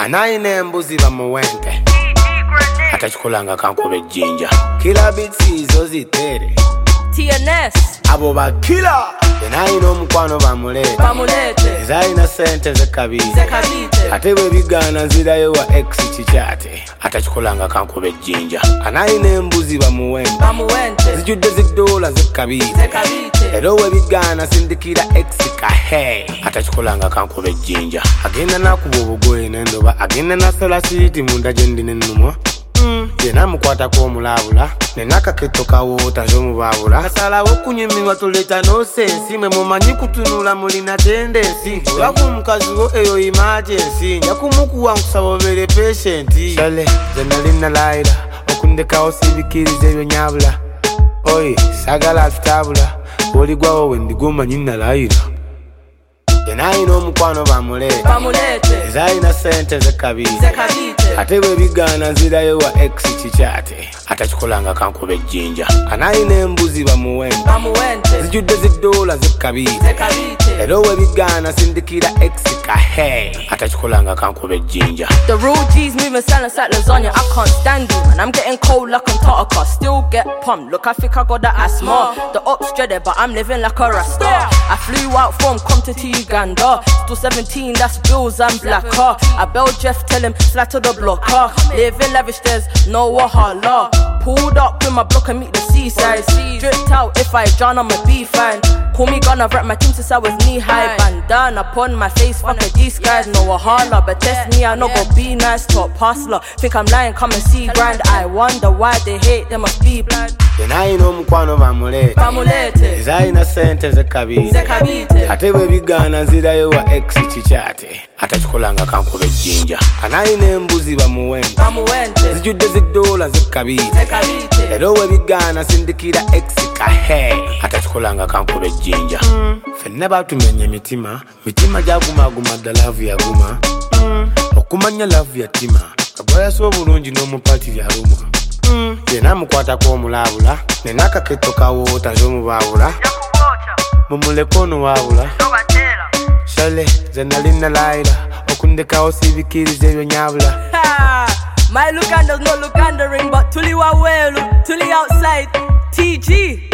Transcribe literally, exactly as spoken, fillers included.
Anayina embuzi bamuwente atachikulanga kankuba ejjinja kila bitsi zo zitere T N S abo bakila enayina omukwano bamulete bamulete ezayina sente zekabite zekabite ate bwe bigaana nzirayo wa ex kikyate atachikulanga kankuba ejjinja anayina embuzi bamuwente bamuwente zijudde zidoola zekabite zekabite era we bigaana sindikira ex kahe atachikulanga kankuba ejjinja agenda nakuba obugoye n'endoba agenda nasala siiti munda gye ndi n'ennumwa yena mukwatako omulabula nenakaketo kawoota z'omubabula kasalawo okunyumirwa tuleeta n'osensi mwe mumanyi kutunula mulina tendensi olaku omukaziwo eyo emergency nja kumukuwa nkusaba obeere patienti shale ze nali nalayira okundekawo sibikiriza ebyo nyabula oye sagala atutabula bw'oligwawo we ndigumanyi nalayira yenayina omukwano bamulete bamulete ezayina sente zekabite zekabite ate bwe bigaana nzirayo wa ex kikyate atachikulanga kankuba ejjinja anayina embuzi bamuwente bamuwente zijudde zidoola zekabite zekabite era we bigaana sindikira ex kahe atachikulanga kankuba ejjinja. The real G's moving silence like lasagna. I can't stand you, man. I'm getting cold like Antarctica. Still get pumped. Look, I think I got the asthma. The ops dreaded, but I'm living like a rasta. I flew out from Compton to Uganda. Still seventeen, that's bills and black car. I bailed Jeff, tell him flat to the blocker. Living lavish, there's no wahala. Pulled up in my block and meet the seaside. Dripped out, if I drown, I'ma be fine. Call me gonna rap my team since I was knee high. Bandana upon my face, fuck it, these guys no wahala. But test me, I know go be nice, top hustler. Think I'm lying, come and see grind. I wonder why they hate, they must be blind. Yenayina omukwano bamulete bamulete ezayina sente zekabite zekabite ate bwe bigaana nzirayo wa ex kikyate atachikulanga kankuba ejjinja anayina embuzi bamuwente bamuwente zijudde zidoola zekabite zekabite era we bigaana sindikira ex kahe atachikulanga kankuba ejjinja ffenna batumenya emitima mitima gyagumaguma dda laavu yaguma okumanya laavu yatima kabwayasa obulungi n'omupati lyalumwa yena mukwatako omulabula nenakaketo kawoota z'omubabula mumuleko ono wabula shale ze nali nalayira okundekawo sibikiriza ebyo nyabula. My Luganda's no Lugandering, but Tuli Wawelu, Tuli outside, T G.